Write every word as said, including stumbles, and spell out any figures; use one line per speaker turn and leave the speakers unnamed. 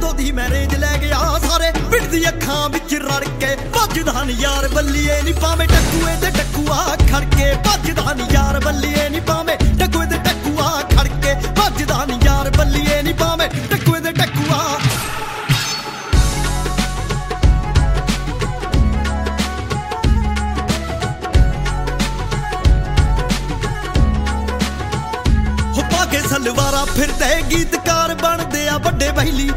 ਜਦੋਂ ਦੀ ਮੈਰਿਜ ਲੈ ਗਿਆ ਸਾਰੇ ਪਿੰਡ ਦੀ ਅੱਖਾਂ ਵਿੱਚ ਰੜ ਕੇ ਭੱਜਦਾ ਨੀ ਯਾਰ ਬੱਲੀਏ ਨੀ ਪਾਵੇਂ ਟੱਕੂਏ ਤੇ ਟੱਕੂਆ ਖੜ ਕੇ ਭੱਜਦਾ ਨੀ ਯਾਰ ਬੱਲੀਏ ਨੀ ਪਾਵੇਂ ਟੱਕੂਏ ਤੇ ਟੱਕੂਆ ਖੜ ਕੇ ਭੱਜਦਾ ਨੀ ਯਾਰ ਬੱਲੀਏ ਨੀ ਪਾਵੇਂ ਟੱਕੂਏ ਤੇ ਟੱਕੂਆ ਸਲਵਾਰਾਂ ਫਿਰਦੇ ਗੀਤਕਾਰ ਬਣਦੇ ਆ ਵੱਡੇ ਬੈਲੀ